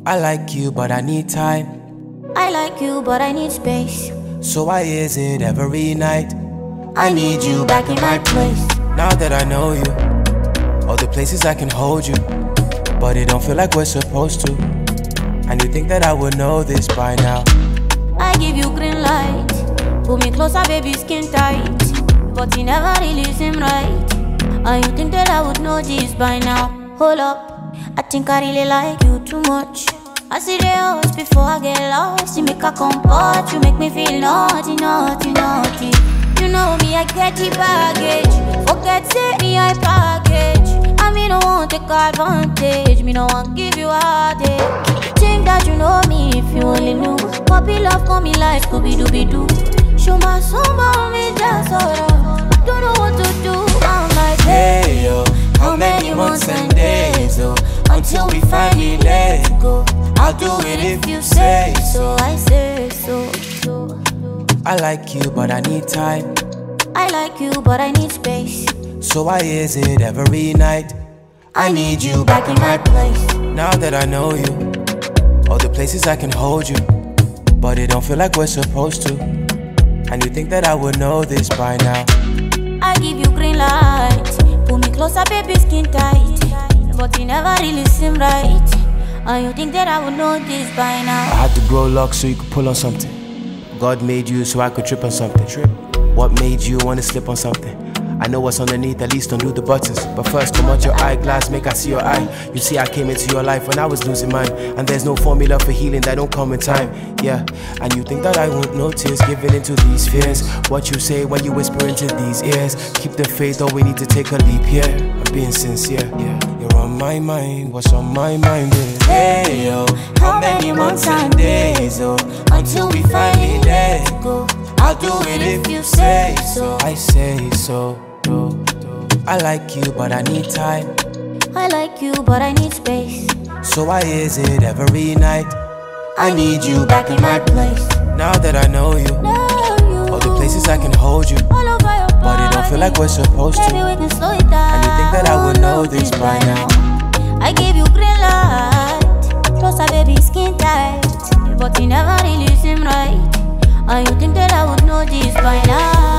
I like you, but I need time. I like you, but I need space. So why is it every night I need you back in my place. now that I know you? All the places I can hold you, but it don't feel like we're supposed to. And you think that I would know this by now? I give you green light. Pull me closer, baby, skin tight. But you never really seem right. And you think that I would know this by now? Hold up, I think I really like you too much. I see the house before I get lost. You make a comport, you make me feel naughty, naughty, naughty. You know me, I get the baggage. Forget say me, I package. I mean, I won't take advantage. Me no want give you a heartache. Think that you know me if you only knew. Puppy love for me like Scooby-Dooby-Doo. Show my soul, me just don't know what to do. I'm like, Hey yo, how many months and days until we finally let it go? I'll do it if you say so. I say so. I like you, but I need time. I like you, but I need space. So why is it every night I need you back in my place. now that I know you? All the places I can hold you, but it don't feel like we're supposed to. And you think that I would know this by now? I give you green light. Pull me closer, baby, skin tight. But you never really seem right. And you think that I would know this by now? I had to grow locks so you could pull on something. God made you so I could trip on something. What made you wanna slip on something? I know what's underneath, at least don't do the buttons. But first, come out your eyeglass, make I see your eye. You see, I came into your life when I was losing mine. And there's no formula for healing that don't come in time. Yeah, and you think that I won't notice giving into these fears. What you say when you whisper into these ears. Keep the faith, though we need to take a leap here. I'm being sincere, yeah. You're on my mind, what's on my mind is hey yo, how many months and days until we finally let it go? I'll do it if you say so. I say so. I like you, but I need time. I like you, but I need space. So why is it every night I need you back in my place. now that I know you? All the places I can hold you, All over your body. but it don't feel like we're supposed Maybe to. we can slow it down. And you think that I would know this by now? I gave you green light. Closer, baby, skin tight. But you never really seem right. And you think that I would know this by now?